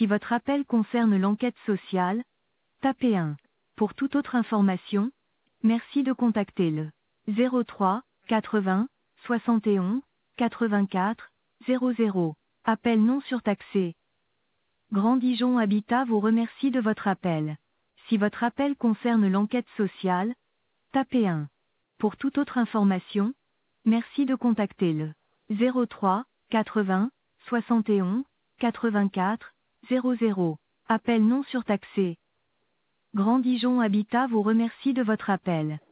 Si votre appel concerne l'enquête sociale, tapez 1. Pour toute autre information, merci de contacter le 03 80 71 84 00. Appel non surtaxé. Grand Dijon Habitat vous remercie de votre appel. Si votre appel concerne l'enquête sociale, tapez 1. Pour toute autre information, merci de contacter le 03 80 71 84 00. Appel non surtaxé. Grand Dijon Habitat vous remercie de votre appel.